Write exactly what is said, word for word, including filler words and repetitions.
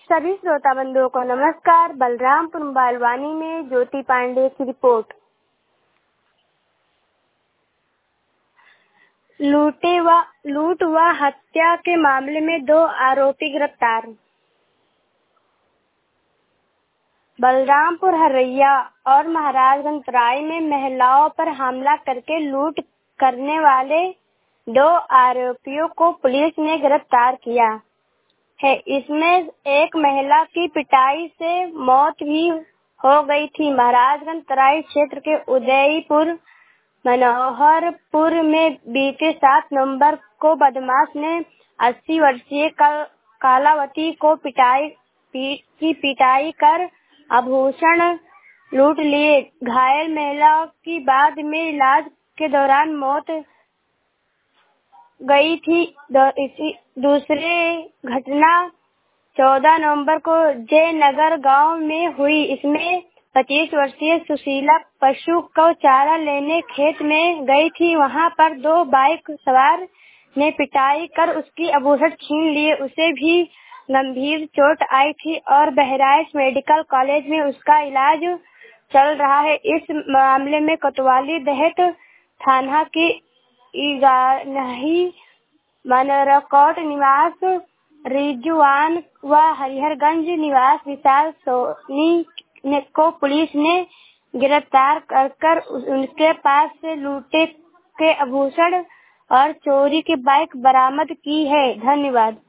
सभी श्रोता बंधुओं को नमस्कार। बलरामपुर मोबाइल वाणी में ज्योति पांडे की रिपोर्ट। लूटे व लूट व हत्या के मामले में दो आरोपी गिरफ्तार। बलरामपुर, हरैया और महाराजगंज तराई में महिलाओं पर हमला करके लूट करने वाले दो आरोपियों को पुलिस ने गिरफ्तार किया है। इसमें एक महिला की पिटाई से मौत भी हो गई थी। महाराजगंज तराई क्षेत्र के उदयपुर मनोहरपुर में बीते सात नवंबर को बदमाश ने अस्सी वर्षीय कलावती को पिटाई पी, की पिटाई कर आभूषण लूट लिए। घायल महिला की बाद में इलाज के दौरान मौत गई थी। इसी दूसरे घटना चौदह नवंबर को जयनगर गांव में हुई। इसमें पच्चीस वर्षीय सुशीला पशु को चारा लेने खेत में गई थी। वहां पर दो बाइक सवार ने पिटाई कर उसकी आभूषण छीन लिए। उसे भी गंभीर चोट आई थी और बहराइच मेडिकल कॉलेज में उसका इलाज चल रहा है। इस मामले में कोतवाली दहत थाना की इगाही मनरकोट निवास रिजवान व हरिहरगंज निवास विशाल सोनी को पुलिस ने गिरफ्तार कर, कर उनके पास से लूटे के आभूषण और चोरी की बाइक बरामद की है। धन्यवाद।